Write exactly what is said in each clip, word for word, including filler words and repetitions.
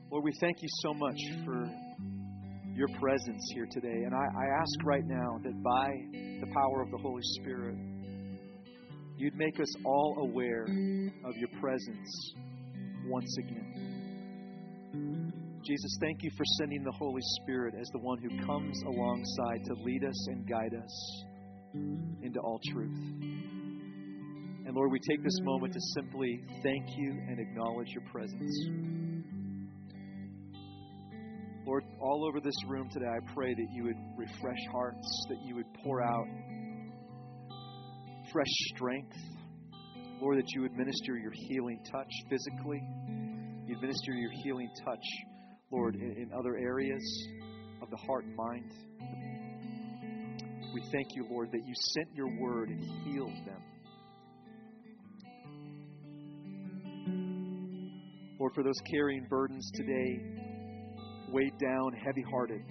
Lord, we thank you so much for your presence here today. And I, I ask right now that by the power of the Holy Spirit, you'd make us all aware of your presence once again. Jesus, thank you for sending the Holy Spirit as the one who comes alongside to lead us and guide us into all truth. And Lord, we take this moment to simply thank you and acknowledge your presence. Lord, all over this room today, I pray that you would refresh hearts, that you would pour out fresh strength. Lord, that you would minister your healing touch physically. You'd minister your healing touch, Lord, in, in other areas of the heart and mind. We thank you, Lord, that you sent your word and healed them. Lord, for those carrying burdens today, weighed down, heavy-hearted.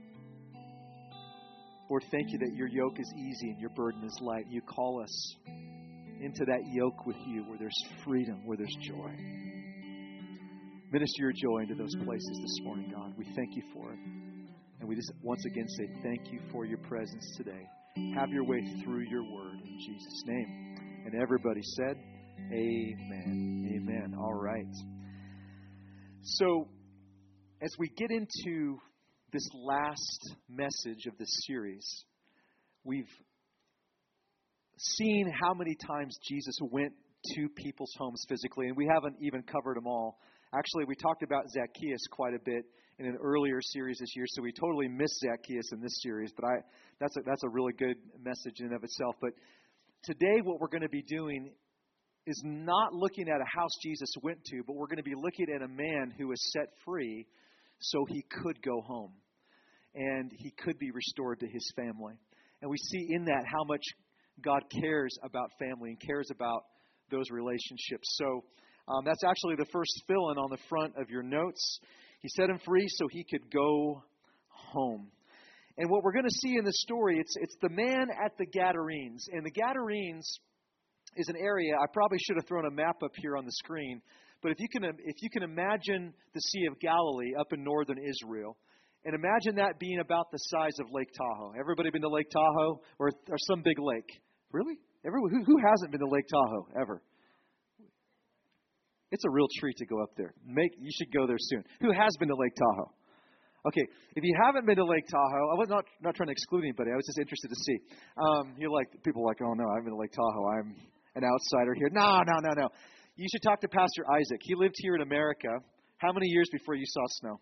Lord, thank you that your yoke is easy and your burden is light. You call us into that yoke with you where there's freedom, where there's joy. Minister your joy into those places this morning, God. We thank you for it. And we just once again say thank you for your presence today. Have your way through your word in Jesus' name. And everybody said, amen. Amen. All right. So, as we get into this last message of this series, we've seen how many times Jesus went to people's homes physically, and we haven't even covered them all. Actually, we talked about Zacchaeus quite a bit in an earlier series this year, so we totally missed Zacchaeus in this series, but I that's a, that's a really good message in and of itself. But today what we're going to be doing is not looking at a house Jesus went to, but we're going to be looking at a man who was set free so he could go home and he could be restored to his family. And we see in that how much God cares about family and cares about those relationships. So um, that's actually the first fill-in on the front of your notes. He set him free so he could go home. And what we're going to see in this story, it's it's the man at the Gadarenes. And the Gadarenes is an area, I probably should have thrown a map up here on the screen, but if you can if you can imagine the Sea of Galilee up in northern Israel, and imagine that being about the size of Lake Tahoe. Everybody been to Lake Tahoe or, or some big lake? Really? Everyone, who, who hasn't been to Lake Tahoe ever? It's a real treat to go up there. Make you should go there soon. Who has been to Lake Tahoe? Okay, if you haven't been to Lake Tahoe, I was not not trying to exclude anybody. I was just interested to see. Um, you're like people are like, oh no, I've been to Lake Tahoe. I'm an outsider here. No, no, no, no. You should talk to Pastor Isaac. He lived here in America. How many years before you saw snow?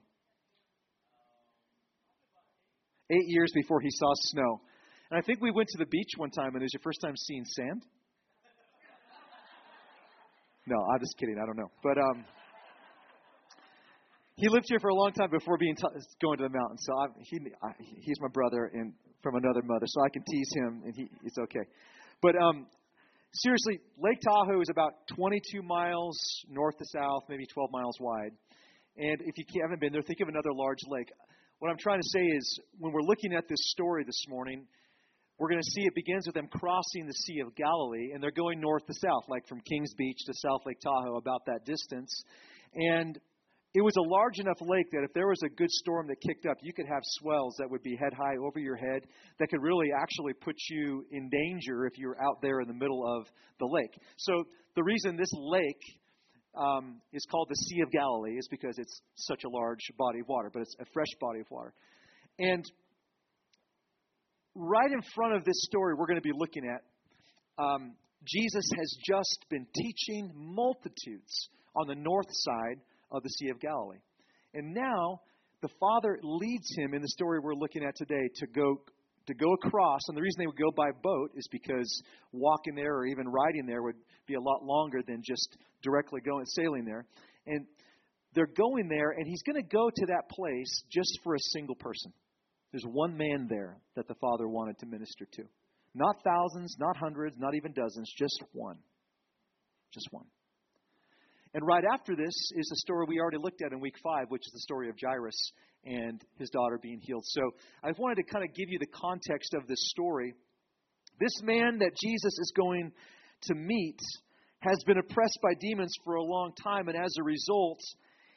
Eight years before he saw snow. And I think we went to the beach one time, and it was your first time seeing sand. No, I'm just kidding. I don't know. But um, he lived here for a long time before being t- going to the mountains. So I, he I, he's my brother and from another mother, so I can tease him, and he it's okay. But um, seriously, Lake Tahoe is about twenty-two miles north to south, maybe twelve miles wide. And if you haven't been there, think of another large lake. What I'm trying to say is, when we're looking at this story this morning, we're going to see it begins with them crossing the Sea of Galilee, and they're going north to south, like from Kings Beach to South Lake Tahoe, about that distance. And it was a large enough lake that if there was a good storm that kicked up, you could have swells that would be head high over your head that could really actually put you in danger if you were out there in the middle of the lake. So the reason this lake um, is called the Sea of Galilee is because it's such a large body of water, but it's a fresh body of water. And right in front of this story we're going to be looking at, um, Jesus has just been teaching multitudes on the north side of the Sea of Galilee. And now the Father leads him in the story we're looking at today to go to go across. And the reason they would go by boat is because walking there or even riding there would be a lot longer than just directly going sailing there. And they're going there, and he's going to go to that place just for a single person. There's one man there that the Father wanted to minister to. Not thousands, not hundreds, not even dozens, just one. Just one. And right after this is the story we already looked at in week five, which is the story of Jairus and his daughter being healed. So I wanted to kind of give you the context of this story. This man that Jesus is going to meet has been oppressed by demons for a long time, and as a result,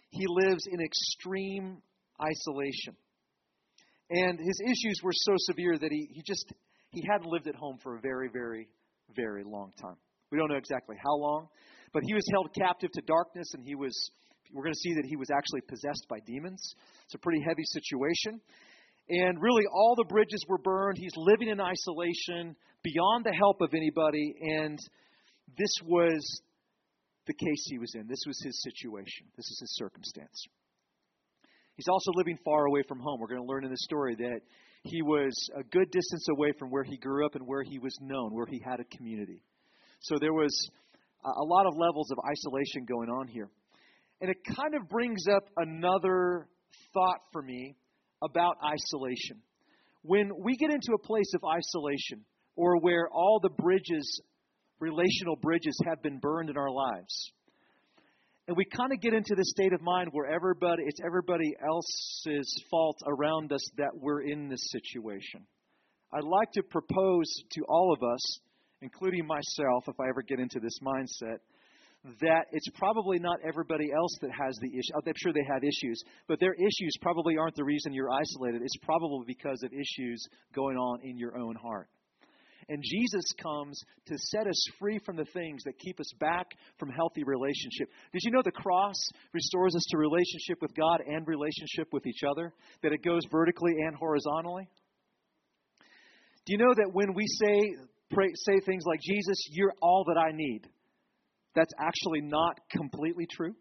he lives in extreme isolation. And his issues were so severe that he, he just, he hadn't lived at home for a very, very, very long time. We don't know exactly how long, but he was held captive to darkness, and he was, we're going to see that he was actually possessed by demons. It's a pretty heavy situation. And really, all the bridges were burned. He's living in isolation, beyond the help of anybody, and this was the case he was in. This was his situation. This is his circumstance. He's also living far away from home. We're going to learn in this story that he was a good distance away from where he grew up and where he was known, where he had a community. So there was a lot of levels of isolation going on here. And it kind of brings up another thought for me about isolation. When we get into a place of isolation, or where all the bridges, relational bridges, have been burned in our lives, and we kind of get into this state of mind where everybody, it's everybody else's fault around us that we're in this situation. I'd like to propose to all of us, including myself, if I ever get into this mindset, that it's probably not everybody else that has the issue. I'm sure they have issues, but their issues probably aren't the reason you're isolated. It's probably because of issues going on in your own heart. And Jesus comes to set us free from the things that keep us back from healthy relationship. Did you know the cross restores us to relationship with God and relationship with each other? That it goes vertically and horizontally? Do you know that when we say pray, say things like, Jesus, you're all that I need, that's actually not completely true?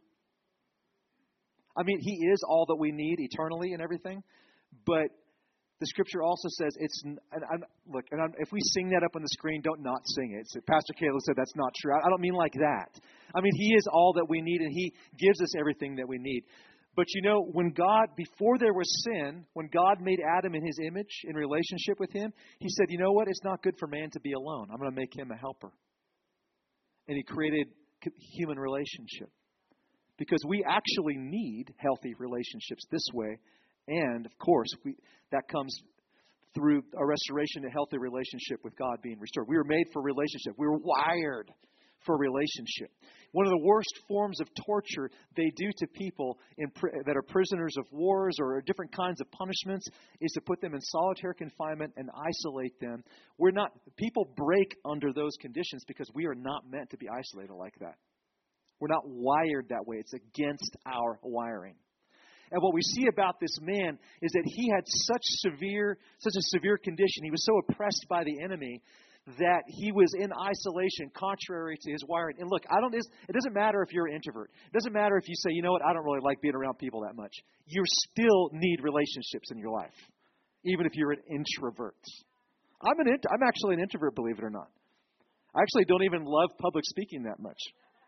I mean, He is all that we need eternally and everything, but the Scripture also says it's. And I'm, look, and I'm, if we sing that up on the screen, don't not sing it. So Pastor Caleb said that's not true. I, I don't mean like that. I mean, He is all that we need, and He gives us everything that we need. But you know, when God, before there was sin, when God made Adam in His image, in relationship with Him, He said, you know what? It's not good for man to be alone. I'm going to make him a helper. And He created human relationship. Because we actually need healthy relationships this way. And, of course, we, that comes through a restoration, a healthy relationship with God being restored. We were made for relationship. We were wired for relationship. One of the worst forms of torture they do to people in, that are prisoners of wars or different kinds of punishments is to put them in solitary confinement and isolate them. We're not, people break under those conditions because we are not meant to be isolated like that. We're not wired that way. It's against our wiring. And what we see about this man is that he had such severe, such a severe condition. He was so oppressed by the enemy that he was in isolation, contrary to his wiring. And look, I don't. It doesn't matter if you're an introvert. It doesn't matter if you say, you know what, I don't really like being around people that much. You still need relationships in your life, even if you're an introvert. I'm an. I'm actually an introvert, believe it or not. I actually don't even love public speaking that much.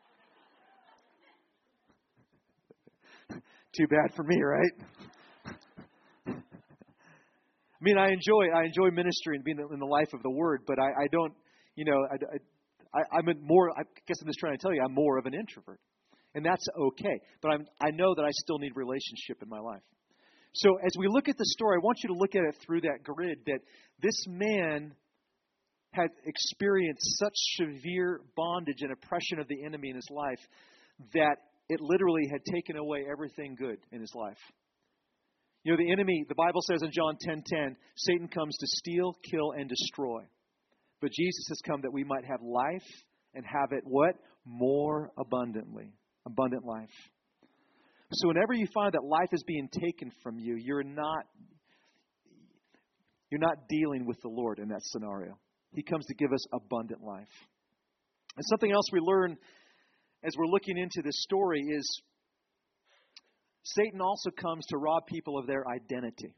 Too bad for me, right? I mean, I enjoy I enjoy ministry and being in the life of the Word, but I, I don't, you know, I, I, I'm a more. I guess I'm just trying to tell you, I'm more of an introvert, and that's okay. But I'm I know that I still need relationship in my life. So as we look at the story, I want you to look at it through that grid. That this man had experienced such severe bondage and oppression of the enemy in his life that it literally had taken away everything good in his life. You know, the enemy, the Bible says in John ten ten, Satan comes to steal, kill, and destroy. But Jesus has come that we might have life and have it what? More abundantly. Abundant life. So whenever you find that life is being taken from you, you're not, you're not dealing with the Lord in that scenario. He comes to give us abundant life. And something else we learn as we're looking into this story is Satan also comes to rob people of their identity,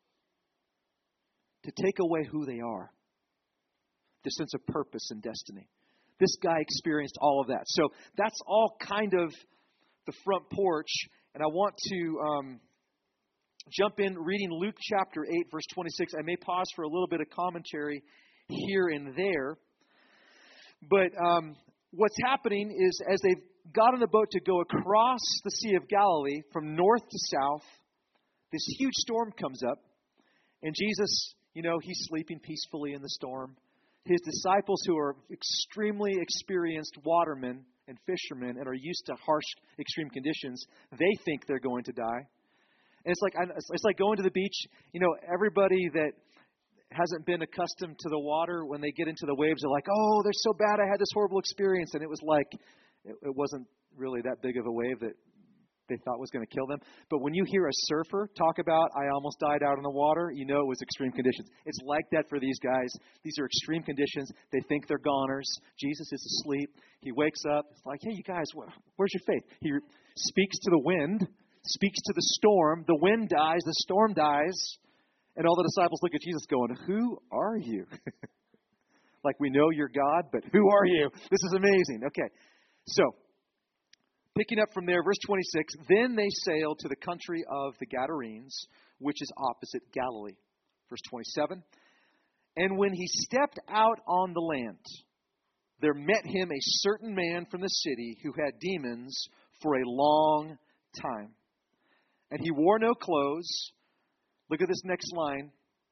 to take away who they are, their sense of purpose and destiny. This guy experienced all of that. So that's all kind of the front porch. And I want to um, jump in reading Luke chapter eight, verse twenty-six. I may pause for a little bit of commentary here and there. But um, what's happening is as they've got on the boat to go across the Sea of Galilee from north to south, this huge storm comes up. And Jesus, you know, He's sleeping peacefully in the storm. His disciples, who are extremely experienced watermen, and fishermen and are used to harsh, extreme conditions, they think they're going to die. And it's like it's like going to the beach. You know, everybody that hasn't been accustomed to the water, when they get into the waves, they're like, oh, they're so bad. I had this horrible experience. And it was like, it, it wasn't really that big of a wave that they thought was going to kill them. But when you hear a surfer talk about, I almost died out in the water, you know it was extreme conditions. It's like that for these guys. These are extreme conditions. They think they're goners. Jesus is asleep. He wakes up. It's like, hey, you guys, where's your faith? He speaks to the wind, speaks to the storm. The wind dies. The storm dies. And all the disciples look at Jesus going, who are you? Like, we know you're God, but who are you? This is amazing. Okay, so picking up from there, verse twenty-six, then they sailed to the country of the Gadarenes, which is opposite Galilee. Verse twenty-seven, and when he stepped out on the land, there met him a certain man from the city who had demons for a long time. And he wore no clothes. Look at this next line.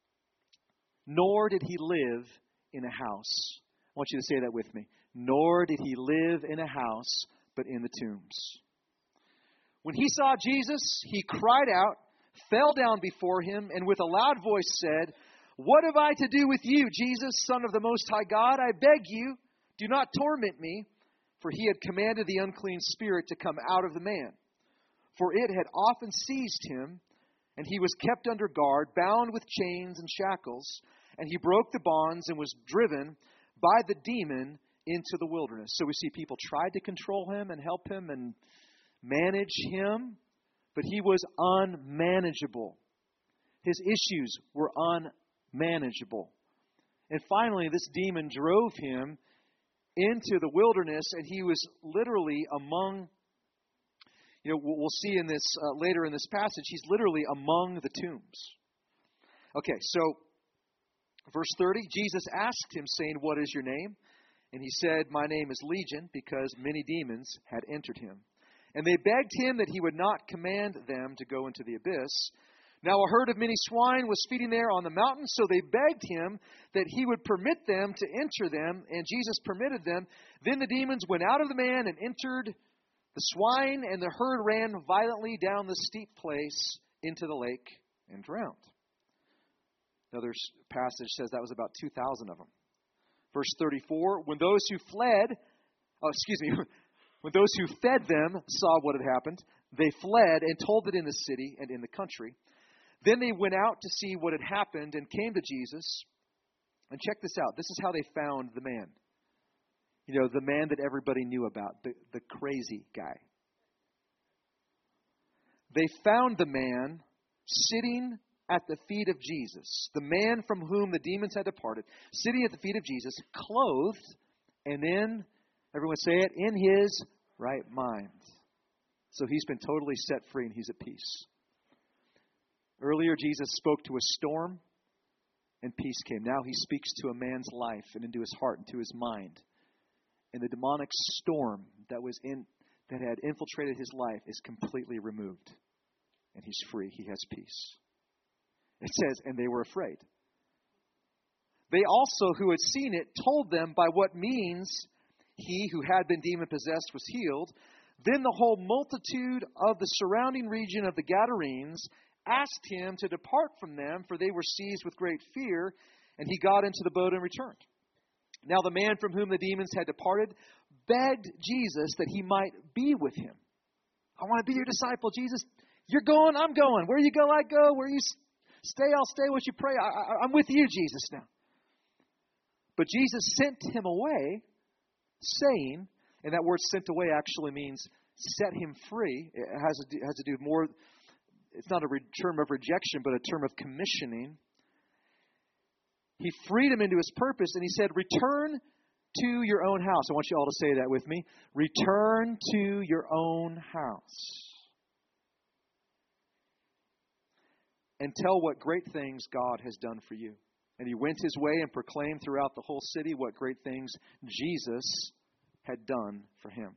Nor did he live in a house. I want you to say that with me. Nor did he live in a house, but in the tombs. When he saw Jesus, he cried out, fell down before him, and with a loud voice said, what have I to do with you, Jesus, Son of the Most High God? I beg you, do not torment me. For he had commanded the unclean spirit to come out of the man. For it had often seized him, and he was kept under guard, bound with chains and shackles. And he broke the bonds and was driven by the demon into the wilderness. So we see people tried to control him and help him and manage him, but he was unmanageable. His issues were unmanageable. And finally, this demon drove him into the wilderness, and he was literally among, you know, we'll see in this uh, later in this passage, he's literally among the tombs. Okay, so verse thirty, Jesus asked him, saying, what is your name? And he said, my name is Legion, because many demons had entered him. And they begged him that he would not command them to go into the abyss. Now a herd of many swine was feeding there on the mountain, so they begged him that he would permit them to enter them, and Jesus permitted them. Then the demons went out of the man and entered the swine, and the herd ran violently down the steep place into the lake and drowned. Another passage says that was about two thousand of them. Verse thirty-four, when those who fled, oh, excuse me, when those who fed them saw what had happened, they fled and told it in the city and in the country. Then they went out to see what had happened and came to Jesus. And check this out. This is how they found the man. You know, the man that everybody knew about, the, the crazy guy. They found the man sitting at the feet of Jesus, the man from whom the demons had departed, sitting at the feet of Jesus, clothed, and in, everyone say it, in his right mind. So he's been totally set free and he's at peace. Earlier, Jesus spoke to a storm and peace came. Now he speaks to a man's life and into his heart and to his mind. And the demonic storm that was in that had infiltrated his life is completely removed. And he's free. He has peace. It says, and they were afraid. They also, who had seen it, told them by what means he who had been demon-possessed was healed. Then the whole multitude of the surrounding region of the Gadarenes asked him to depart from them, for they were seized with great fear, and he got into the boat and returned. Now the man from whom the demons had departed begged Jesus that he might be with him. I want to be your disciple, Jesus. You're going, I'm going. Where you go, I go. Where you stay, I'll stay. What you pray, I, I, I'm with you, Jesus, now. But Jesus sent him away, saying, and that word sent away actually means set him free. It has to do, has to do more, it's not a re- term of rejection, but a term of commissioning. He freed him into his purpose, and he said, return to your own house. I want you all to say that with me. Return to your own house. And tell what great things God has done for you. And he went his way and proclaimed throughout the whole city what great things Jesus had done for him.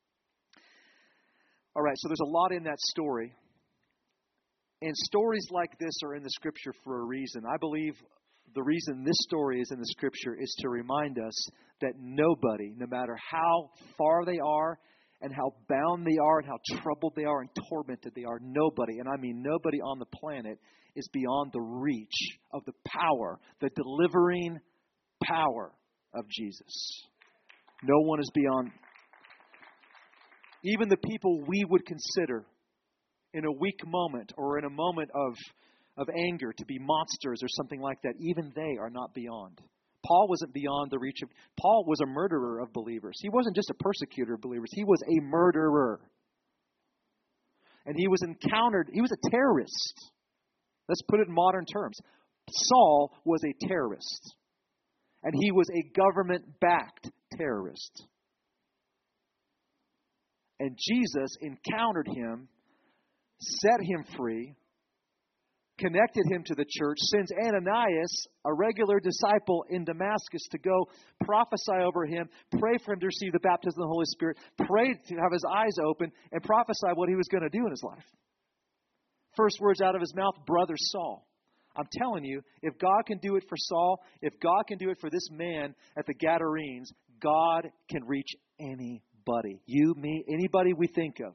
All right, so there's a lot in that story. And stories like this are in the Scripture for a reason. I believe the reason this story is in the Scripture is to remind us that nobody, no matter how far they are and how bound they are and how troubled they are and tormented they are, nobody, and I mean nobody on the planet, is beyond the reach of the power, the delivering power of Jesus. No one is beyond. Even the people we would consider in a weak moment or in a moment of, of anger to be monsters or something like that, even they are not beyond. Paul wasn't beyond the reach of... Paul was a murderer of believers. He wasn't just a persecutor of believers. He was a murderer. And he was encountered... He was a terrorist. Let's put it in modern terms. Saul was a terrorist. And he was a government-backed terrorist. And Jesus encountered him, set him free, connected him to the church, sends Ananias, a regular disciple in Damascus, to go prophesy over him, pray for him to receive the baptism of the Holy Spirit, pray to have his eyes open, and prophesy what he was going to do in his life. First words out of his mouth, brother Saul. I'm telling you, if God can do it for Saul, if God can do it for this man at the Gadarenes, God can reach anybody. You, me, anybody we think of.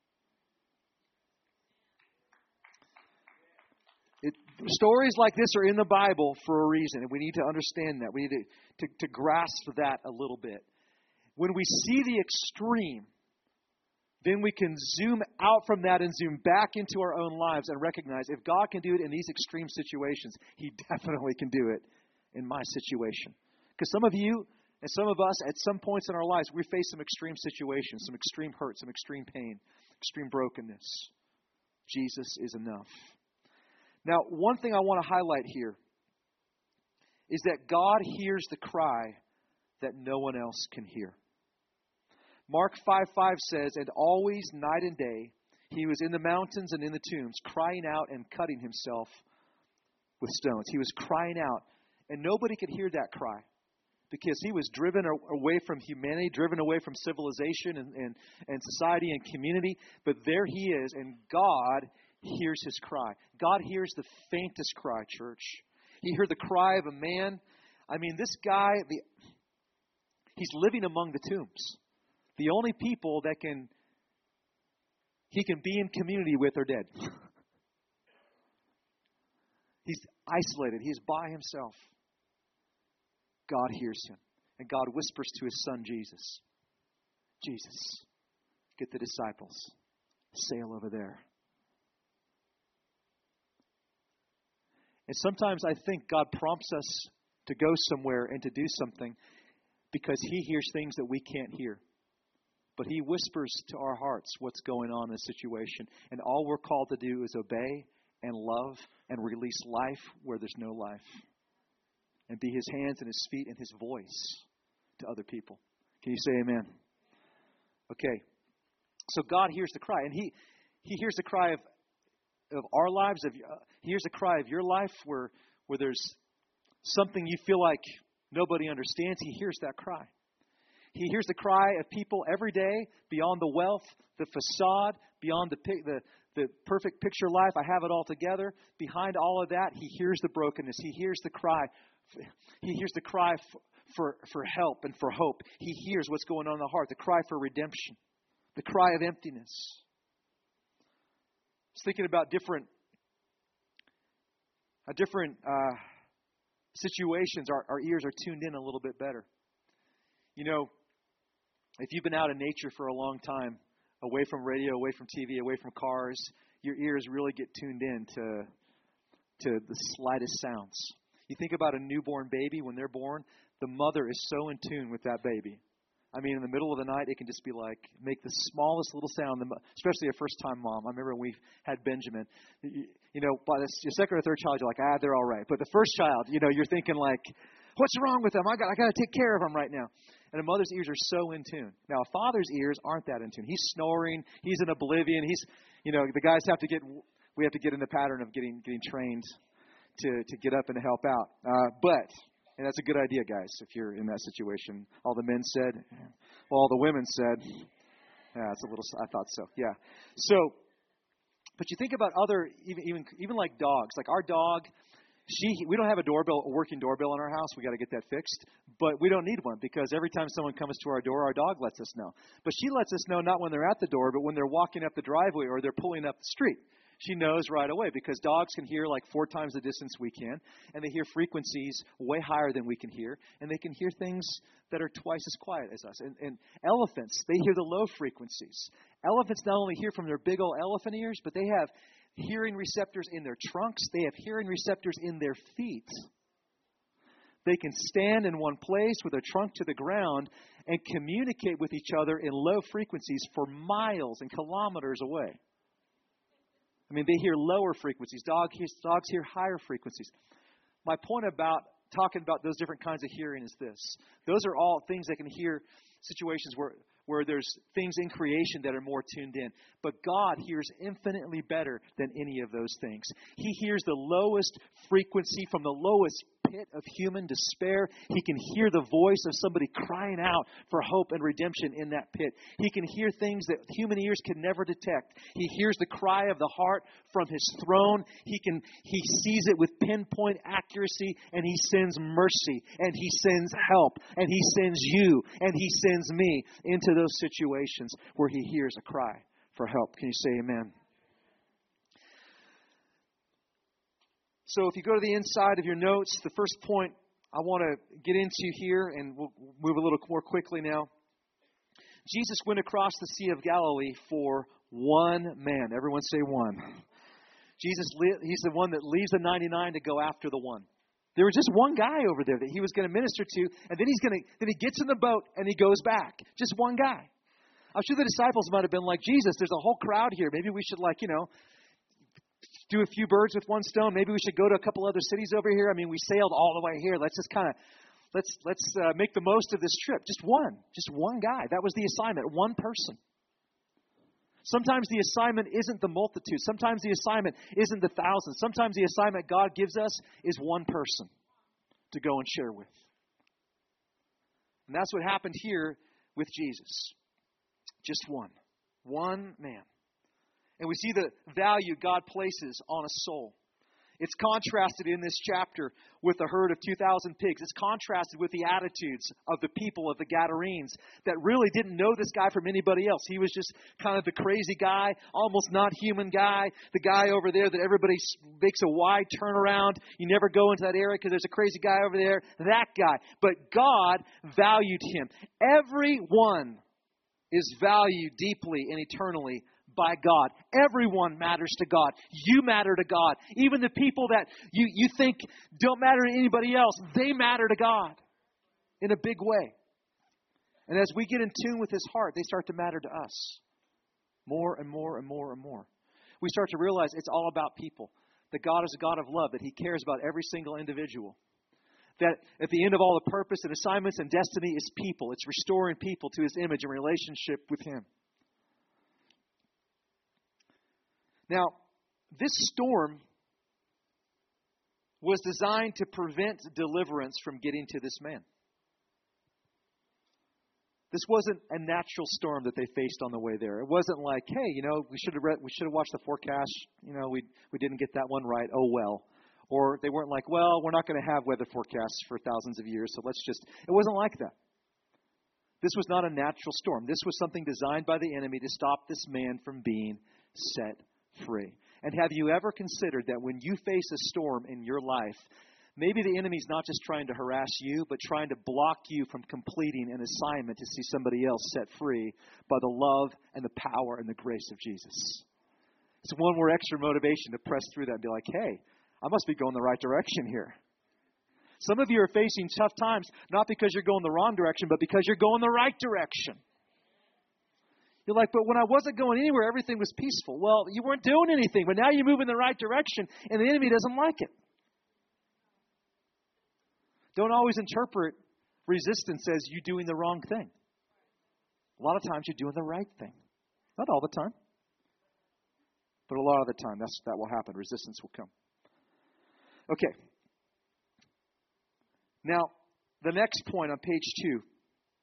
It, stories like this are in the Bible for a reason, and we need to understand that. We need to, to, to grasp that a little bit. When we see the extreme, then we can zoom out from that and zoom back into our own lives and recognize if God can do it in these extreme situations, He definitely can do it in my situation. Because some of you and some of us, at some points in our lives, we face some extreme situations, some extreme hurt, some extreme pain, extreme brokenness. Jesus is enough. Now, one thing I want to highlight here is that God hears the cry that no one else can hear. Mark five five says, and always night and day, he was in the mountains and in the tombs, crying out and cutting himself with stones. He was crying out, and nobody could hear that cry because he was driven away from humanity, driven away from civilization and, and, and society and community. But there he is, and God hears his cry. God hears the faintest cry, church. He heard the cry of a man. I mean, this guy, the, he's living among the tombs. The only people that can he can be in community with are dead. He's isolated. He is by himself. God hears him. And God whispers to his son, Jesus, Jesus, get the disciples. Sail over there. And sometimes I think God prompts us to go somewhere and to do something because He hears things that we can't hear. But He whispers to our hearts what's going on in a situation. And all we're called to do is obey and love and release life where there's no life. And be His hands and His feet and His voice to other people. Can you say amen? Okay. So God hears the cry. And He, he hears the cry of, of our lives. Of, uh, he hears the cry of your life where, where there's something you feel like nobody understands. He hears that cry. He hears the cry of people every day beyond the wealth, the facade, beyond the, the, the perfect picture life. I have it all together. Behind all of that, He hears the brokenness. He hears the cry. He hears the cry for, for, for help and for hope. He hears what's going on in the heart, the cry for redemption, the cry of emptiness. I was thinking about different, uh, different uh, situations. Our, our ears are tuned in a little bit better. You know, if you've been out in nature for a long time, away from radio, away from T V, away from cars, your ears really get tuned in to, to the slightest sounds. You think about a newborn baby when they're born, the mother is so in tune with that baby. I mean, in the middle of the night, it can just be like, make the smallest little sound, especially a first-time mom. I remember when we had Benjamin. You, you know, by the, your second or third child, you're like, ah, they're all right. But the first child, you know, you're thinking like, what's wrong with them? I got, I got to take care of them right now. And a mother's ears are so in tune. Now, a father's ears aren't that in tune. He's snoring. He's in oblivion. He's, you know, the guys have to get, we have to get in the pattern of getting getting trained to, to get up and to help out. Uh, but, and that's a good idea, guys, if you're in that situation. All the men said, well, all the women said, yeah, it's a little, I thought so, yeah. So, but you think about other, even even even like dogs. Like our dog, She, we don't have a doorbell, a working doorbell in our house. We got to get that fixed. But we don't need one because every time someone comes to our door, our dog lets us know. But she lets us know not when they're at the door, but when they're walking up the driveway or they're pulling up the street. She knows right away because dogs can hear like four times the distance we can, and they hear frequencies way higher than we can hear, and they can hear things that are twice as quiet as us. And, and elephants, they hear the low frequencies. Elephants not only hear from their big old elephant ears, but they have hearing receptors in their trunks. They have hearing receptors in their feet. They can stand in one place with their trunk to the ground and communicate with each other in low frequencies for miles and kilometers away. I mean, they hear lower frequencies. Dog hears, dogs hear higher frequencies. My point about talking about those different kinds of hearing is this. Those are all things that can hear situations where, where there's things in creation that are more tuned in. But God hears infinitely better than any of those things. He hears the lowest frequency from the lowest pit of human despair. He can hear the voice of somebody crying out for hope and redemption in that pit. He can hear things that human ears can never detect. He hears the cry of the heart from His throne. He can he sees it with pinpoint accuracy, and He sends mercy, and He sends help, and He sends you, and He sends me into those situations where He hears a cry for help. Can you say amen? So if you go to the inside of your notes, the first point I want to get into here, and we'll move a little more quickly now. Jesus went across the Sea of Galilee for one man. Everyone say one. Jesus, He's the one that leaves the ninety-nine to go after the one. There was just one guy over there that He was going to minister to, and then He's going to, then He gets in the boat and He goes back. Just one guy. I'm sure the disciples might have been like, Jesus, there's a whole crowd here. Maybe we should, like, you know, do a few birds with one stone. Maybe we should go to a couple other cities over here. I mean, we sailed all the way here. Let's just kind of, let's let's uh, make the most of this trip. Just one. Just one guy. That was the assignment. One person. Sometimes the assignment isn't the multitude. Sometimes the assignment isn't the thousands. Sometimes the assignment God gives us is one person to go and share with. And that's what happened here with Jesus. Just one. One man. And we see the value God places on a soul. It's contrasted in this chapter with the herd of two thousand pigs. It's contrasted with the attitudes of the people of the Gadarenes that really didn't know this guy from anybody else. He was just kind of the crazy guy, almost not human guy, the guy over there that everybody makes a wide turnaround. You never go into that area because there's a crazy guy over there. That guy. But God valued him. Everyone is valued deeply and eternally by God. Everyone matters to God. You matter to God. Even the people that you, you think don't matter to anybody else, they matter to God in a big way. And as we get in tune with His heart, they start to matter to us more and more and more and more. We start to realize it's all about people. That God is a God of love, that He cares about every single individual. That at the end of all the purpose and assignments and destiny is people. It's restoring people to His image and relationship with Him. Now, this storm was designed to prevent deliverance from getting to this man. This wasn't a natural storm that they faced on the way there. It wasn't like, hey, you know, we should have read, we should have watched the forecast. You know, we we didn't get that one right. Oh well. Or they weren't like, well, we're not going to have weather forecasts for thousands of years, so let's just. It wasn't like that. This was not a natural storm. This was something designed by the enemy to stop this man from being set free. And have you ever considered that when you face a storm in your life, maybe the enemy's not just trying to harass you, but trying to block you from completing an assignment to see somebody else set free by the love and the power and the grace of Jesus? It's one more extra motivation to press through that and be like, hey, I must be going the right direction here. Some of you are facing tough times, not because you're going the wrong direction, but because you're going the right direction. You're like, but when I wasn't going anywhere, everything was peaceful. Well, you weren't doing anything, but now you move in the right direction, and the enemy doesn't like it. Don't always interpret resistance as you doing the wrong thing. A lot of times you're doing the right thing. Not all the time. But a lot of the time, that's, that will happen. Resistance will come. Okay. Now, the next point on page two.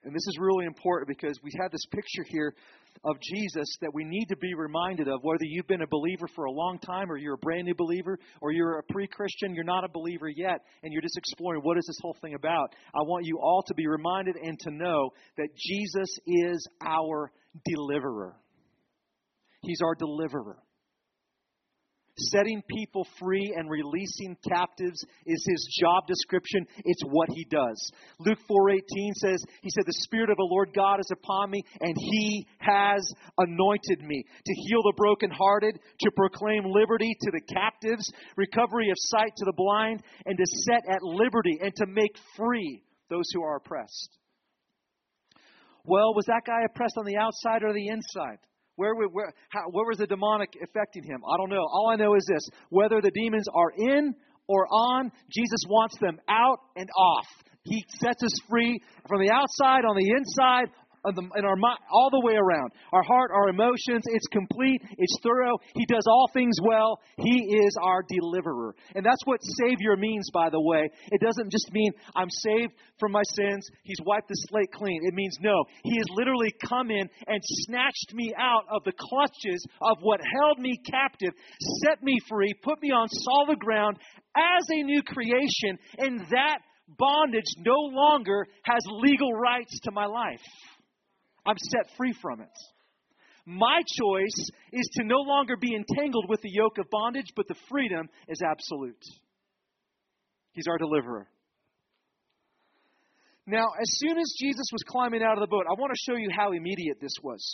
And this is really important because we have this picture here of Jesus that we need to be reminded of, whether you've been a believer for a long time or you're a brand new believer or you're a pre-Christian, you're not a believer yet, and you're just exploring what is this whole thing about. I want you all to be reminded and to know that Jesus is our deliverer. He's our deliverer. Setting people free and releasing captives is His job description. It's what He does. Luke four eighteen says, He said, the Spirit of the Lord God is upon me, and He has anointed me to heal the brokenhearted, to proclaim liberty to the captives, recovery of sight to the blind, and to set at liberty and to make free those who are oppressed. Well, was that guy oppressed on the outside or the inside? Where, where, how, where was the demonic affecting him? I don't know. All I know is this. Whether the demons are in or on, Jesus wants them out and off. He sets us free from the outside, on the inside, in our mind, all the way around. Our heart, our emotions, it's complete, it's thorough. He does all things well. He is our deliverer. And that's what Savior means, by the way. It doesn't just mean I'm saved from my sins. He's wiped the slate clean. It means no. He has literally come in and snatched me out of the clutches of what held me captive, set me free, put me on solid ground as a new creation, and that bondage no longer has legal rights to my life. I'm set free from it. My choice is to no longer be entangled with the yoke of bondage, but the freedom is absolute. He's our deliverer. Now, as soon as Jesus was climbing out of the boat, I want to show you how immediate this was.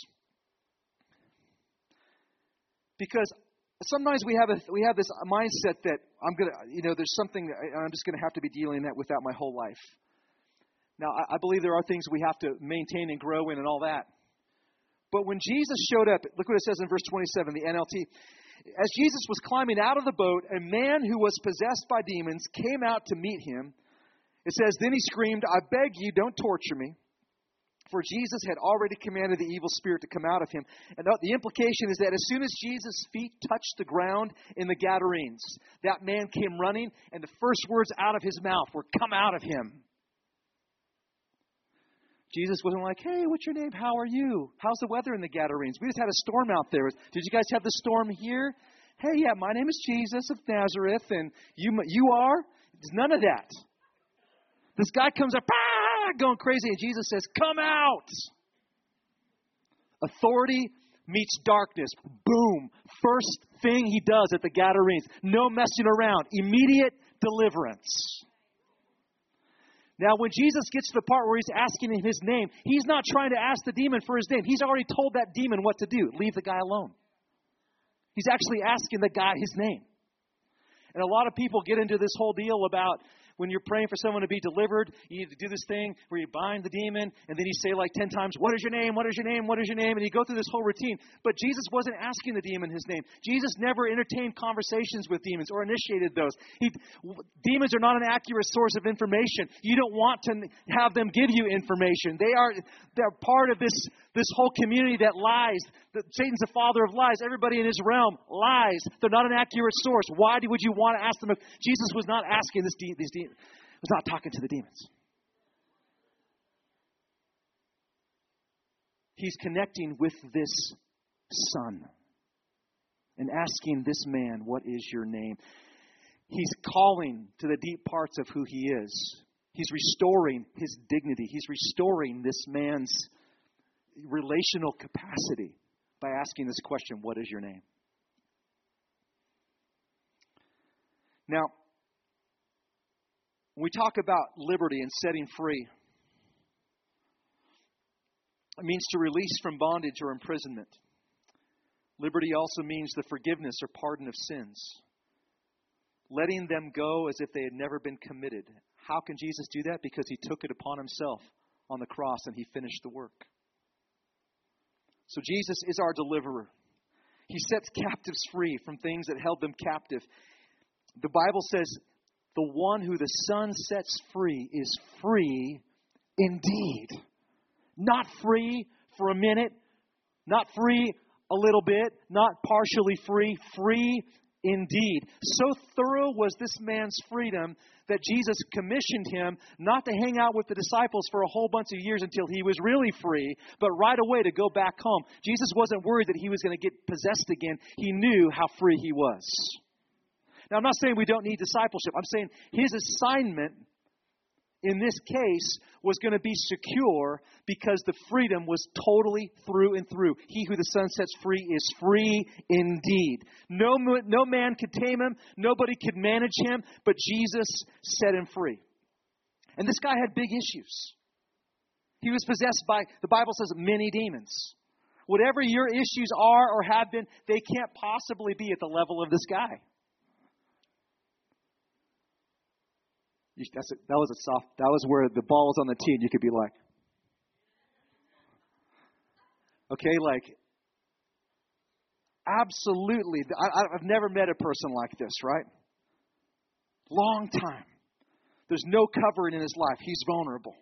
Because sometimes we have a, we have this mindset that I'm gonna, you know, there's something I'm just going to have to be dealing that without my whole life. Now, I believe there are things we have to maintain and grow in and all that. But when Jesus showed up, look what it says in verse twenty-seven, the N L T. As Jesus was climbing out of the boat, a man who was possessed by demons came out to meet him. It says, then he screamed, I beg you, don't torture me. For Jesus had already commanded the evil spirit to come out of him. And the implication is that as soon as Jesus' feet touched the ground in the Gadarenes, that man came running, and the first words out of his mouth were, come out of him. Jesus wasn't like, hey, what's your name? How are you? How's the weather in the Gadarenes? We just had a storm out there. Did you guys have the storm here? Hey, yeah, my name is Jesus of Nazareth, and you you are? It's none of that. This guy comes up, ah, going crazy, and Jesus says, come out. Authority meets darkness. Boom. First thing he does at the Gadarenes. No messing around. Immediate deliverance. Now, when Jesus gets to the part where he's asking him his name, he's not trying to ask the demon for his name. He's already told that demon what to do. Leave the guy alone. He's actually asking the guy his name. And a lot of people get into this whole deal about when you're praying for someone to be delivered, you need to do this thing where you bind the demon, and then you say like ten times, what is your name, what is your name, what is your name? And you go through this whole routine. But Jesus wasn't asking the demon his name. Jesus never entertained conversations with demons or initiated those. He, demons are not an accurate source of information. You don't want to have them give you information. They are they're part of this, this whole community that lies. That Satan's the father of lies. Everybody in his realm lies. They're not an accurate source. Why would you want to ask them? If Jesus was not asking this, de- these demons, was not talking to the demons. He's connecting with this son and asking this man, what is your name? He's calling to the deep parts of who he is. He's restoring his dignity. He's restoring this man's relational capacity by asking this question, what is your name? Now, when we talk about liberty and setting free, it means to release from bondage or imprisonment. Liberty also means the forgiveness or pardon of sins. Letting them go as if they had never been committed. How can Jesus do that? Because he took it upon himself on the cross and he finished the work. So Jesus is our deliverer. He sets captives free from things that held them captive. The Bible says, the one who the Son sets free is free indeed. Not free for a minute, not free a little bit, not partially free, free indeed. So thorough was this man's freedom that Jesus commissioned him not to hang out with the disciples for a whole bunch of years until he was really free, but right away to go back home. Jesus wasn't worried that he was going to get possessed again. He knew how free he was. Now, I'm not saying we don't need discipleship. I'm saying his assignment in this case was going to be secure because the freedom was totally through and through. He who the Son sets free is free indeed. No, no man could tame him. Nobody could manage him, but Jesus set him free. And this guy had big issues. He was possessed by, the Bible says, many demons. Whatever your issues are or have been, they can't possibly be at the level of this guy. That's a, that was a soft. That was where the ball was on the tee, and you could be like, okay, like, absolutely. I, I've never met a person like this, right? Long time. There's no covering in his life. He's vulnerable.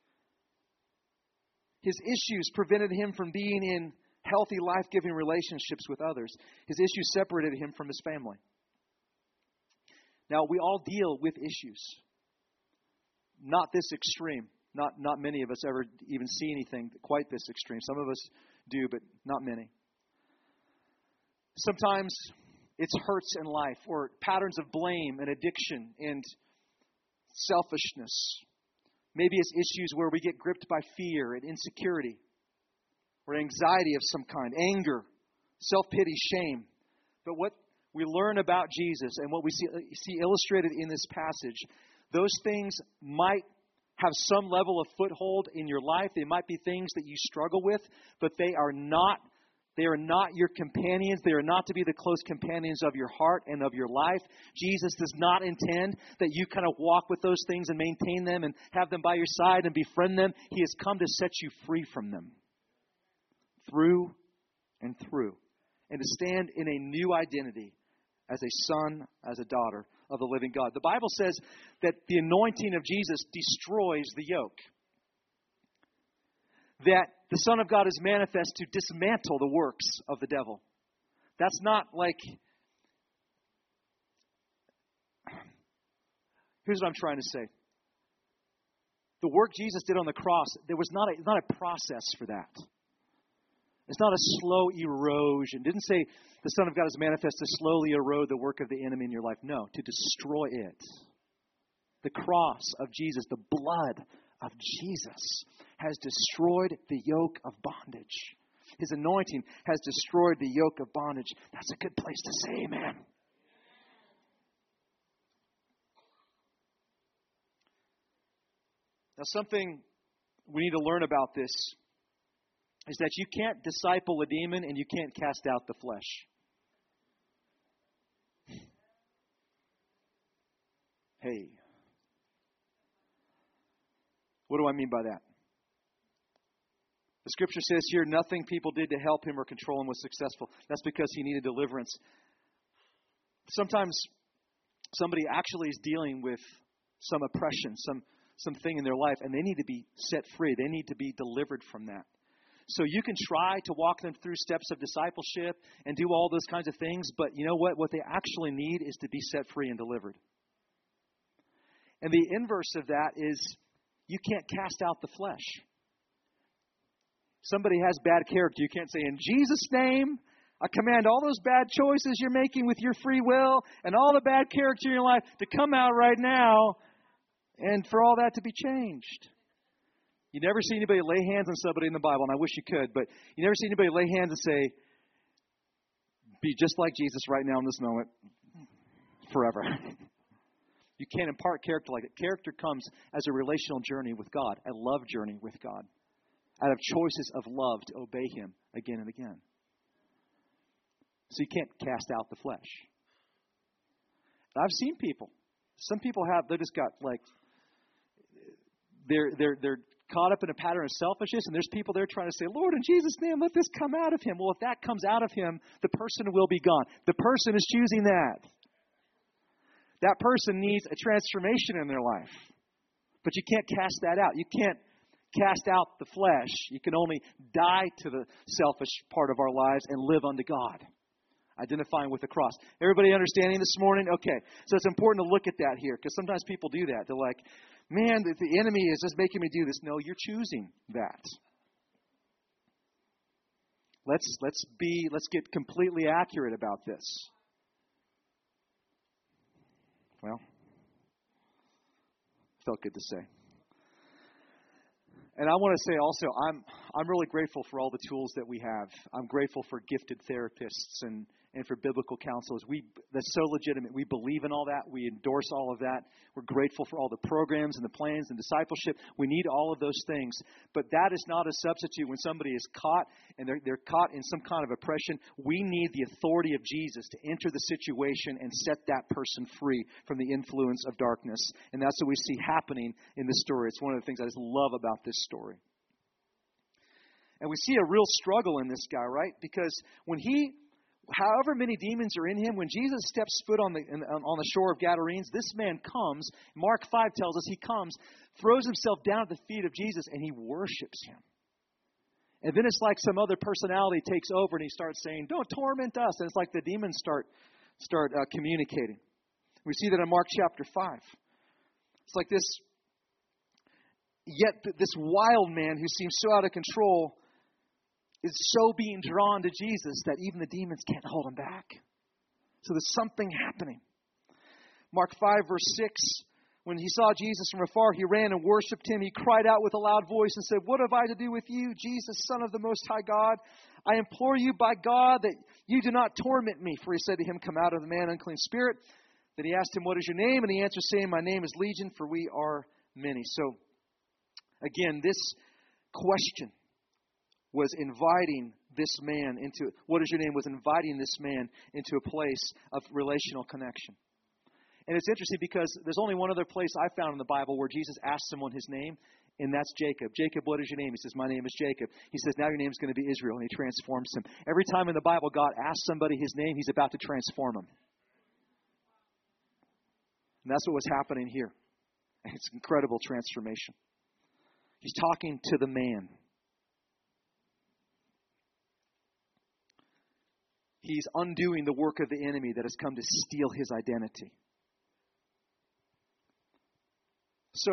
His issues prevented him from being in healthy, life-giving relationships with others. His issues separated him from his family. Now, we all deal with issues. Not this extreme. Not not many of us ever even see anything quite this extreme. Some of us do, but not many. Sometimes it's hurts in life or patterns of blame and addiction and selfishness. Maybe it's issues where we get gripped by fear and insecurity or anxiety of some kind, anger, self-pity, shame. But what we learn about Jesus and what we see, see illustrated in this passage, those things might have some level of foothold in your life. They might be things that you struggle with, but they are not they are not your companions. They are not to be the close companions of your heart and of your life. Jesus does not intend that you kind of walk with those things and maintain them and have them by your side and befriend them. He has come to set you free from them. Through and through. And to stand in a new identity as a son, as a daughter of the living God. The Bible says that the anointing of Jesus destroys the yoke. That the Son of God is manifest to dismantle the works of the devil. That's not like... Here's what I'm trying to say. The work Jesus did on the cross, there was not a, not a process for that. It's not a slow erosion. It didn't say the Son of God is manifest to slowly erode the work of the enemy in your life. No, to destroy it. The cross of Jesus, the blood of Jesus has destroyed the yoke of bondage. His anointing has destroyed the yoke of bondage. That's a good place to say amen. Now, something we need to learn about this is that you can't disciple a demon and you can't cast out the flesh. Hey. What do I mean by that? The scripture says here, nothing people did to help him or control him was successful. That's because he needed deliverance. Sometimes somebody actually is dealing with some oppression, some something in their life, and they need to be set free. They need to be delivered from that. So you can try to walk them through steps of discipleship and do all those kinds of things, but you know what? What they actually need is to be set free and delivered. And the inverse of that is you can't cast out the flesh. Somebody has bad character. You can't say, in Jesus' name, I command all those bad choices you're making with your free will and all the bad character in your life to come out right now and for all that to be changed. You never see anybody lay hands on somebody in the Bible, and I wish you could, but you never see anybody lay hands and say, be just like Jesus right now in this moment forever. You can't impart character like it. Character comes as a relational journey with God, a love journey with God, out of choices of love to obey Him again and again. So you can't cast out the flesh. I've seen people. Some people have, they just got like, they're they're they're caught up in a pattern of selfishness, and there's people there trying to say, Lord, in Jesus' name, let this come out of him. Well, if that comes out of him, the person will be gone. The person is choosing that. That person needs a transformation in their life. But you can't cast that out. You can't cast out the flesh. You can only die to the selfish part of our lives and live unto God. identifying with the cross. Everybody understanding this morning? Okay. So it's important to look at that here, because sometimes people do that. They're like, man, the, the enemy is just making me do this. No, you're choosing that. Let's let's be let's get completely accurate about this. Well, felt good to say. And I want to say also, I'm I'm really grateful for all the tools that we have. I'm grateful for gifted therapists and, and for biblical counselors. We that's so legitimate. We believe in all that. We endorse all of that. We're grateful for all the programs and the plans and discipleship. We need all of those things. But that is not a substitute when somebody is caught and they're they're caught in some kind of oppression. We need the authority of Jesus to enter the situation and set that person free from the influence of darkness. And that's what we see happening in this story. It's one of the things I just love about this story. And we see a real struggle in this guy, right? Because when he, however many demons are in him, when Jesus steps foot on the on the shore of Gadarenes, this man comes. Mark five tells us he comes, throws himself down at the feet of Jesus, and he worships him. And then it's like some other personality takes over, and he starts saying, "Don't torment us." And it's like the demons start start uh, communicating. We see that in Mark chapter five. It's like this. Yet this wild man who seems so out of control is so being drawn to Jesus that even the demons can't hold him back. So there's something happening. Mark five, verse six, when he saw Jesus from afar, he ran and worshipped him. He cried out with a loud voice and said, "What have I to do with you, Jesus, Son of the Most High God? I implore you by God that you do not torment me." For he said to him, "Come out of the man, unclean spirit." Then he asked him, "What is your name?" And he answered, saying, "My name is Legion, for we are many." So again, this question was inviting this man into, what is your name, was inviting this man into a place of relational connection. And it's interesting because there's only one other place I found in the Bible where Jesus asked someone his name, and that's Jacob. "Jacob, what is your name?" He says, "My name is Jacob." He says, "Now your name is going to be Israel," and he transforms him. Every time in the Bible God asks somebody his name, he's about to transform him. And that's what was happening here. And it's incredible transformation. He's talking to the man. He's undoing the work of the enemy that has come to steal his identity. So,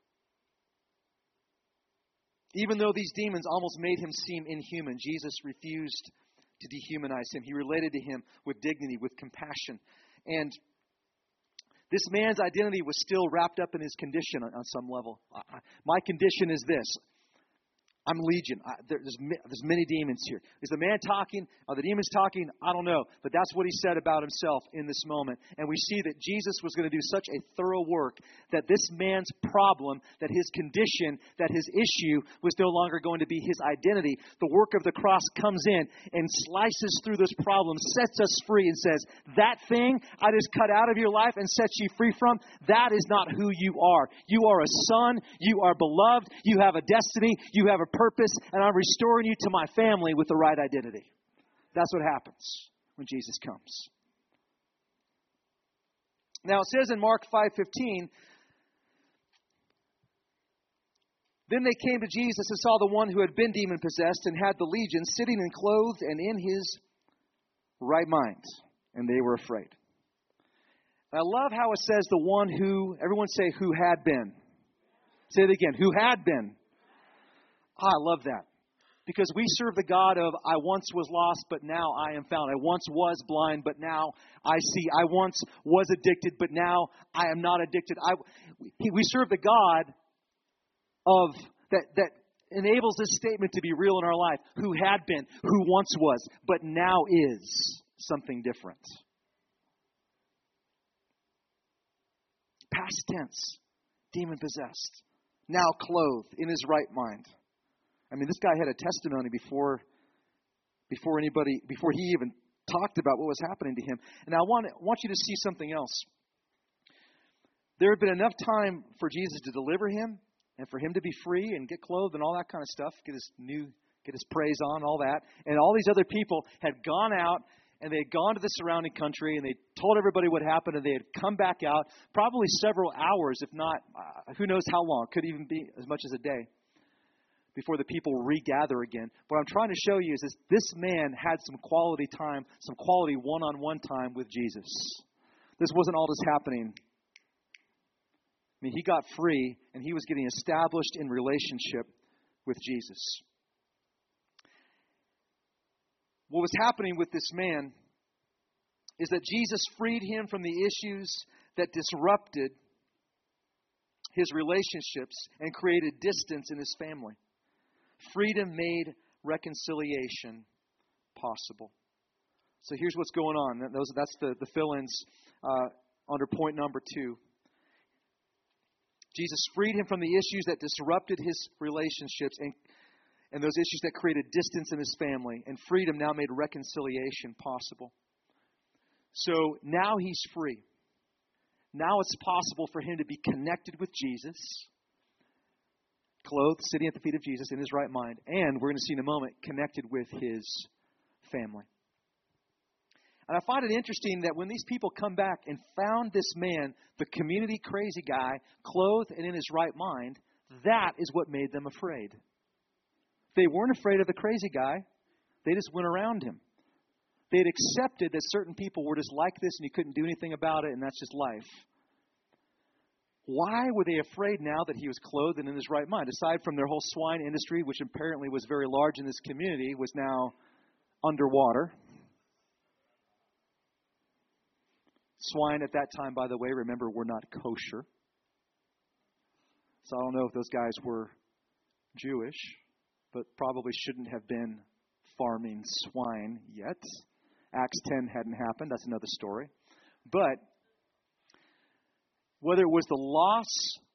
even though these demons almost made him seem inhuman, Jesus refused to dehumanize him. He related to him with dignity, with compassion. And this man's identity was still wrapped up in his condition on, on some level. I, my condition is this. I'm legion. I, there's, there's many demons here. Is the man talking? Are the demons talking? I don't know. But that's what he said about himself in this moment. And we see that Jesus was going to do such a thorough work that this man's problem, that his condition, that his issue was no longer going to be his identity. The work of the cross comes in and slices through those problems, sets us free and says, that thing I just cut out of your life and set you free from, that is not who you are. You are a son. You are beloved. You have a destiny. You have a purpose, and I'm restoring you to my family with the right identity. That's what happens when Jesus comes. Now it says in Mark five fifteen, then they came to Jesus and saw the one who had been demon-possessed and had the legion sitting and clothed and in his right mind, and they were afraid. And I love how it says the one who, everyone say who had been. Say it again, who had been. Oh, I love that. Because we serve the God of, I once was lost, but now I am found. I once was blind, but now I see. I once was addicted, but now I am not addicted. I, we serve the God of that, that enables this statement to be real in our life. Who had been, who once was, but now is something different. Past tense, demon-possessed, now clothed in his right mind. I mean, this guy had a testimony before before anybody, before he even talked about what was happening to him. And I want, want you to see something else. There had been enough time for Jesus to deliver him and for him to be free and get clothed and all that kind of stuff, get his new, get his praise on, all that. And all these other people had gone out and they had gone to the surrounding country and they told everybody what happened, and they had come back out probably several hours, if not, uh, who knows how long, could even be as much as a day. before the people regather again. What I'm trying to show you is this, this man had some quality time, some quality one-on-one time with Jesus. This wasn't all just happening. I mean, he got free, and he was getting established in relationship with Jesus. What was happening with this man is that Jesus freed him from the issues that disrupted his relationships and created distance in his family. Freedom made reconciliation possible. So here's what's going on. Those, that's the, the fill-ins uh, under point number two. Jesus freed him from the issues that disrupted his relationships and, and those issues that created distance in his family. And freedom now made reconciliation possible. So now he's free. Now it's possible for him to be connected with Jesus, clothed, sitting at the feet of Jesus in his right mind, and we're going to see in a moment, connected with his family. And I find it interesting that when these people come back and found this man, the community crazy guy, clothed and in his right mind, that is what made them afraid. They weren't afraid of the crazy guy. They just went around him. They had accepted that certain people were just like this and you couldn't do anything about it, and that's just life. Why were they afraid now that he was clothed and in his right mind? Aside from their whole swine industry, which apparently was very large in this community, was now underwater. Swine at that time, by the way, remember, were not kosher. So I don't know if those guys were Jewish, but probably shouldn't have been farming swine yet. Acts ten hadn't happened. That's another story. But whether it was the loss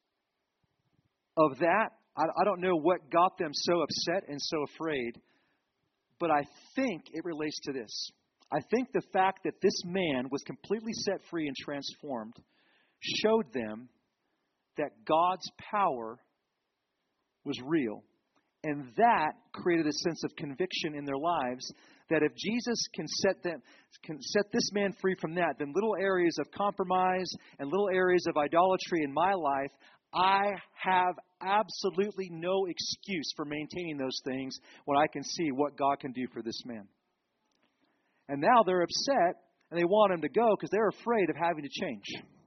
of that, I, I don't know what got them so upset and so afraid, but I think it relates to this. I think the fact that this man was completely set free and transformed showed them that God's power was real. And that created a sense of conviction in their lives that if Jesus can set them, can set this man free from that, then little areas of compromise and little areas of idolatry in my life, I have absolutely no excuse for maintaining those things when I can see what God can do for this man. And now they're upset and they want him to go because they're afraid of having to change.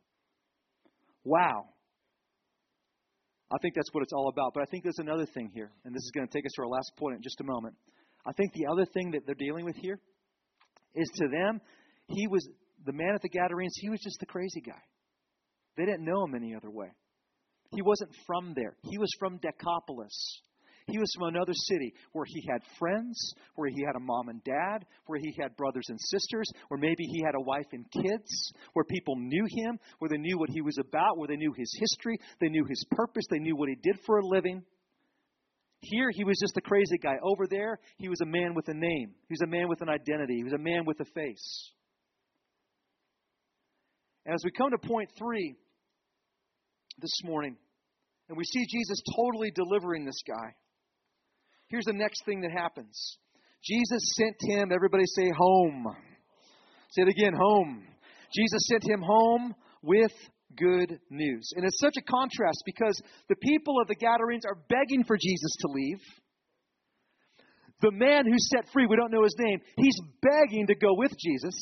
Wow. I think that's what it's all about. But I think there's another thing here, and this is going to take us to our last point in just a moment. I think the other thing that they're dealing with here is, to them, he was the man at the Gadarenes, he was just the crazy guy. They didn't know him any other way. He wasn't from there. He was from Decapolis. He was from another city where he had friends, where he had a mom and dad, where he had brothers and sisters, where maybe he had a wife and kids, where people knew him, where they knew what he was about, where they knew his history, they knew his purpose, they knew what he did for a living. Here, he was just a crazy guy. Over there, he was a man with a name. He was a man with an identity. He was a man with a face. And as we come to point three this morning, and we see Jesus totally delivering this guy, here's the next thing that happens. Jesus sent him, everybody say home. Say it again, home. Jesus sent him home with good news. And it's such a contrast because the people of the Gadarenes are begging for Jesus to leave. The man who's set free, we don't know his name, he's begging to go with Jesus.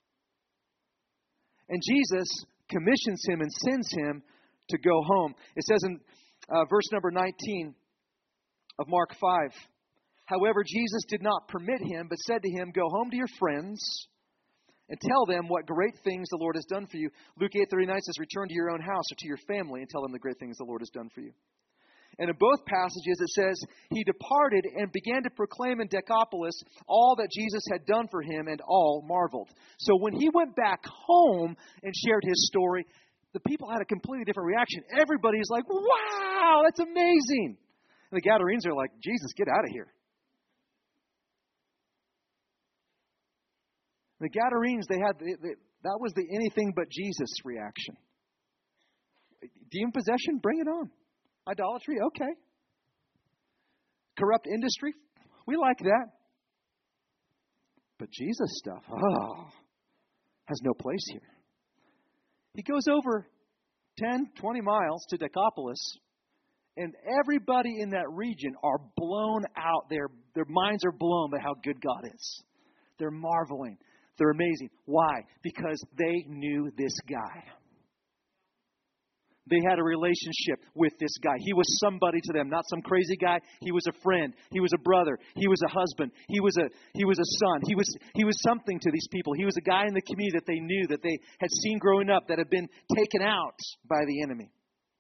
And Jesus commissions him and sends him to go home. It says in uh, verse number nineteen of Mark five, however, Jesus did not permit him, but said to him, go home to your friends and tell them what great things the Lord has done for you. Luke eight thirty-nine says, return to your own house or to your family and tell them the great things the Lord has done for you. And in both passages it says, he departed and began to proclaim in Decapolis all that Jesus had done for him, and all marveled. So when he went back home and shared his story, the people had a completely different reaction. Everybody's like, wow, that's amazing. And the Gadarenes are like, Jesus, get out of here. The Gadarenes, they had they, they, that was the anything but Jesus reaction. Demon possession, bring it on. Idolatry, okay. Corrupt industry, we like that. But Jesus stuff, oh, has no place here. He goes over ten, twenty miles to Decapolis, And everybody in that region are blown out. Their, their minds are blown by how good God is. They're marveling. They're amazing. Why? Because they knew this guy. They had a relationship with this guy. He was somebody to them, not some crazy guy. He was a friend. He was a brother. He was a husband. He was a he was a son. He was he was something to these people. He was a guy in the community that they knew, that they had seen growing up, that had been taken out by the enemy.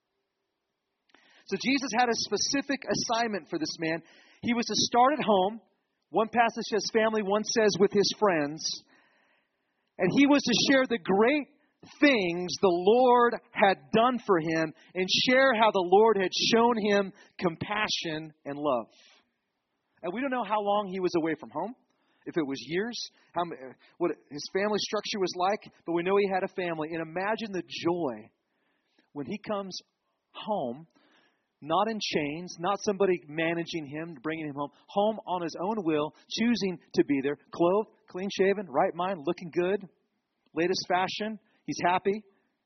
So Jesus had a specific assignment for this man. He was to start at home. One passage says family, one says with his friends. And he was to share the great things the Lord had done for him and share how the Lord had shown him compassion and love. And we don't know how long he was away from home, if it was years, how what his family structure was like, but we know he had a family. And imagine the joy when he comes home, not in chains, not somebody managing him, bringing him home, home on his own will, choosing to be there, clothed, clean shaven, right mind, looking good, latest fashion. He's happy.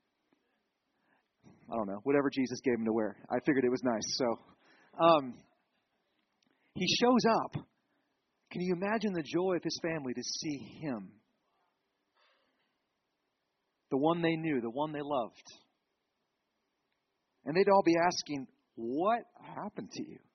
I don't know, whatever Jesus gave him to wear. I figured it was nice. So um, he shows up. Can you imagine the joy of his family to see him? The one they knew, the one they loved. And they'd all be asking, what happened to you?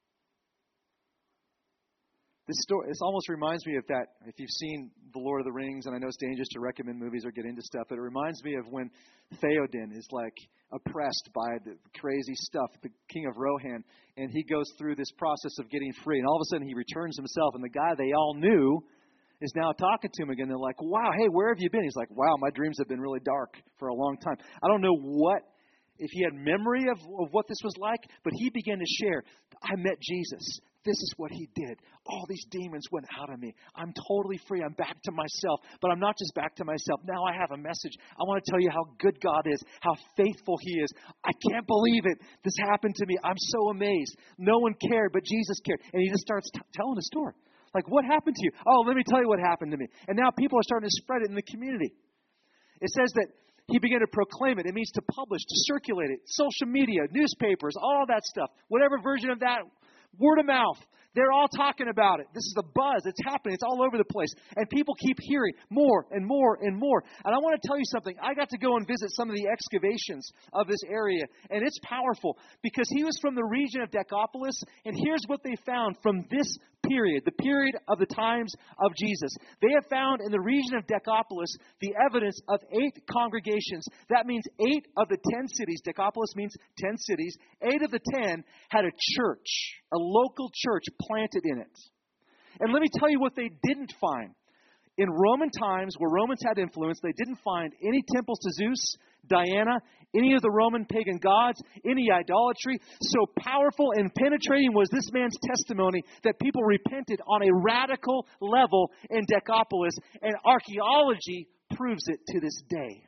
This story, this almost reminds me of that, if you've seen The Lord of the Rings, and I know it's dangerous to recommend movies or get into stuff, but it reminds me of when Theoden is like oppressed by the crazy stuff, the king of Rohan, and he goes through this process of getting free, and all of a sudden he returns himself, and the guy they all knew is now talking to him again. They're like, wow, hey, where have you been? He's like, wow, my dreams have been really dark for a long time. I don't know what, if he had memory of, of what this was like, but he began to share, I met Jesus. This is what he did. All these demons went out of me. I'm totally free. I'm back to myself. But I'm not just back to myself. Now I have a message. I want to tell you how good God is, how faithful he is. I can't believe it. This happened to me. I'm so amazed. No one cared, but Jesus cared. And he just starts t- telling a story. Like, what happened to you? Oh, let me tell you what happened to me. And now people are starting to spread it in the community. It says that he began to proclaim it. It means to publish, to circulate it. Social media, newspapers, all that stuff. Whatever version of that, word of mouth. They're all talking about it. This is the buzz. It's happening. It's all over the place. And people keep hearing more and more and more. And I want to tell you something. I got to go and visit some of the excavations of this area. And it's powerful because he was from the region of Decapolis. And here's what they found from this period, the period of the times of Jesus. They have found in the region of Decapolis the evidence of eight congregations. That means eight of the ten cities. Decapolis means ten cities. Eight of the ten had a church, a local church planted in it. And let me tell you what they didn't find. In Roman times, where Romans had influence, they didn't find any temples to Zeus, Diana, any of the Roman pagan gods, any idolatry. So powerful and penetrating was this man's testimony that people repented on a radical level in Decapolis, and archaeology proves it to this day.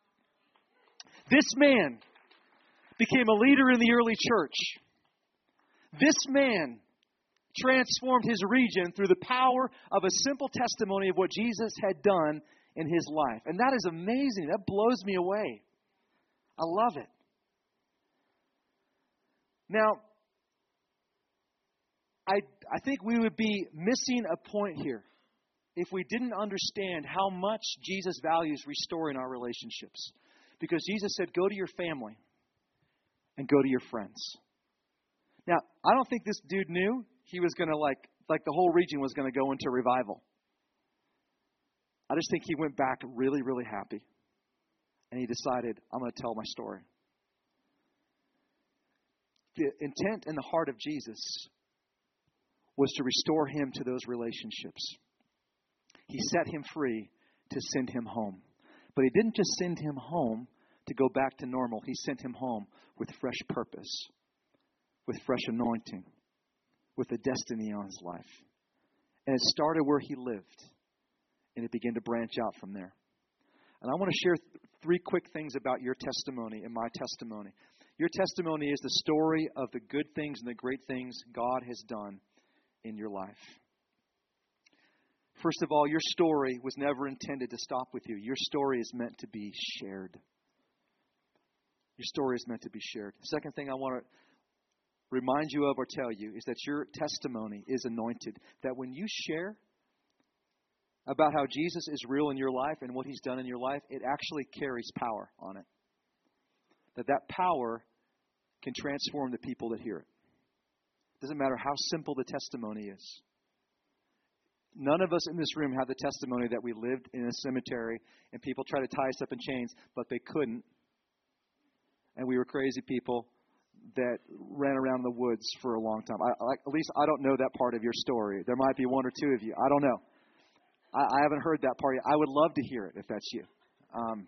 This man became a leader in the early church. This man transformed his region through the power of a simple testimony of what Jesus had done in his life. And that is amazing. That blows me away. I love it. Now, I, I think we would be missing a point here if we didn't understand how much Jesus values restoring our relationships. Because Jesus said, go to your family and go to your friends. Now, I don't think this dude knew he was going to like, like the whole region was going to go into revival. I just think he went back really, really happy. And he decided, I'm going to tell my story. The intent in the heart of Jesus was to restore him to those relationships. He set him free to send him home. But he didn't just send him home to go back to normal. He sent him home with fresh purpose, with fresh anointing, with a destiny on his life. And it started where he lived, and it began to branch out from there. And I want to share th- three quick things about your testimony and my testimony. Your testimony is the story of the good things and the great things God has done in your life. First of all, your story was never intended to stop with you. Your story is meant to be shared. Your story is meant to be shared. The second thing I want to remind you of or tell you is that your testimony is anointed. That when you share about how Jesus is real in your life and what He's done in your life, it actually carries power on it. That that power can transform the people that hear it. Doesn't matter how simple the testimony is. None of us in this room have the testimony that we lived in a cemetery and people tried to tie us up in chains, but they couldn't. And we were crazy people that ran around the woods for a long time. I, I, at least I don't know that part of your story. There might be one or two of you. I don't know. I, I haven't heard that part yet. I would love to hear it if that's you. Um,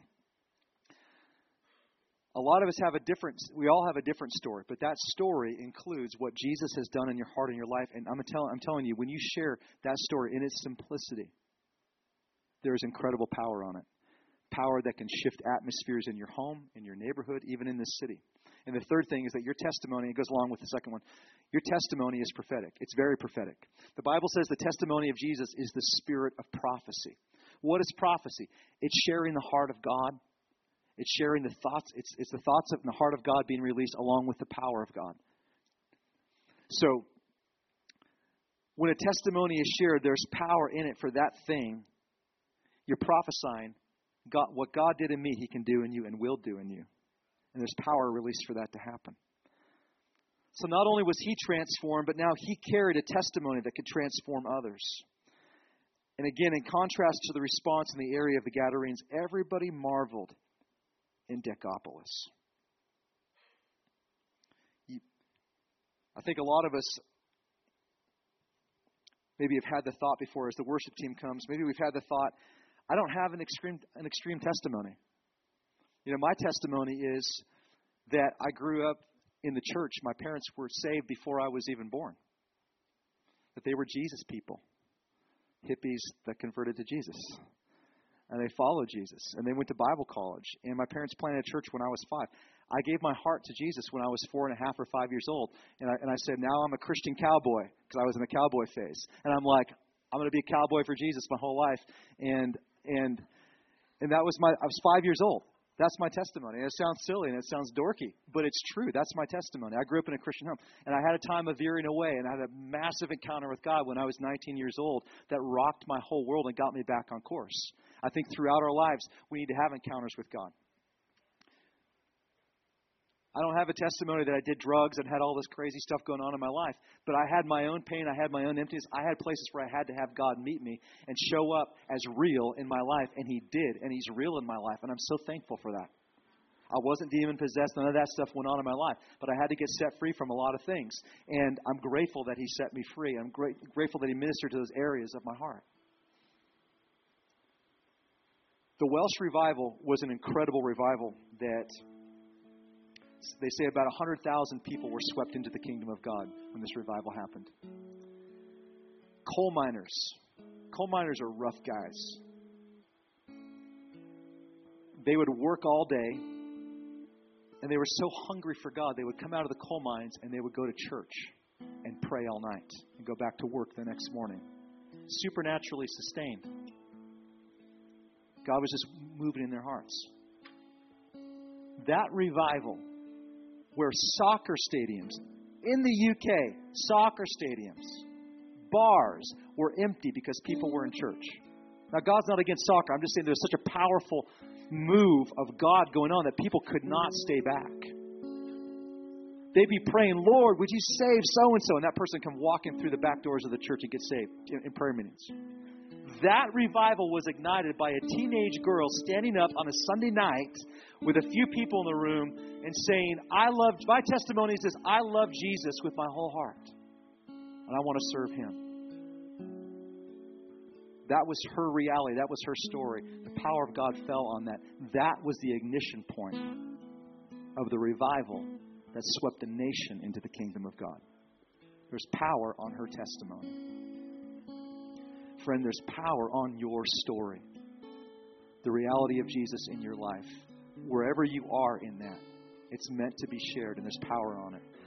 a lot of us have a different, we all have a different story, but that story includes what Jesus has done in your heart and your life. And I'm, tell, I'm telling you, when you share that story in its simplicity, there is incredible power on it. Power that can shift atmospheres in your home, in your neighborhood, even in this city. And the third thing is that your testimony, it goes along with the second one, your testimony is prophetic. It's very prophetic. The Bible says the testimony of Jesus is the spirit of prophecy. What is prophecy? It's sharing the heart of God. It's sharing the thoughts. It's, it's the thoughts of the heart of God being released along with the power of God. So, when a testimony is shared, there's power in it for that thing. You're prophesying God, what God did in me, He can do in you and will do in you. And there's power released for that to happen. So not only was he transformed, but now he carried a testimony that could transform others. And again, in contrast to the response in the area of the Gadarenes, everybody marveled in Decapolis. You, I think a lot of us maybe have had the thought before as the worship team comes, maybe we've had the thought, I don't have an extreme, an extreme testimony. You know, my testimony is that I grew up in the church. My parents were saved before I was even born. That they were Jesus people. Hippies that converted to Jesus. And they followed Jesus. And they went to Bible college. And my parents planted a church when I was five. I gave my heart to Jesus when I was four and a half or five years old. And I, and I said, now I'm a Christian cowboy. Because I was in a cowboy phase. And I'm like, I'm going to be a cowboy for Jesus my whole life. And and and that was my, I was five years old. That's my testimony. And it sounds silly and it sounds dorky, but it's true. That's my testimony. I grew up in a Christian home, and I had a time of veering away, and I had a massive encounter with God when I was nineteen years old that rocked my whole world and got me back on course. I think throughout our lives, we need to have encounters with God. I don't have a testimony that I did drugs and had all this crazy stuff going on in my life, but I had my own pain. I had my own emptiness. I had places where I had to have God meet me and show up as real in my life, and He did, and He's real in my life, and I'm so thankful for that. I wasn't demon-possessed. None of that stuff went on in my life, but I had to get set free from a lot of things, and I'm grateful that He set me free. I'm great, grateful that He ministered to those areas of my heart. The Welsh revival was an incredible revival that they say about one hundred thousand people were swept into the kingdom of God when this revival happened. Coal miners. Coal miners are rough guys. They would work all day, and they were so hungry for God, they would come out of the coal mines and they would go to church and pray all night and go back to work the next morning. Supernaturally sustained. God was just moving in their hearts. That revival, where soccer stadiums, in the U K, soccer stadiums, bars were empty because people were in church. Now, God's not against soccer. I'm just saying there's such a powerful move of God going on that people could not stay back. They'd be praying, Lord, would you save so-and-so? And that person come walking through the back doors of the church and get saved in, in prayer meetings. That revival was ignited by a teenage girl standing up on a Sunday night with a few people in the room and saying, I love, my testimony is this, I love Jesus with my whole heart. And I want to serve Him. That was her reality. That was her story. The power of God fell on that. That was the ignition point of the revival that swept the nation into the kingdom of God. There's power on her testimony. Friend, there's power on your story. The reality of Jesus in your life. Wherever you are in that, it's meant to be shared, and there's power on it.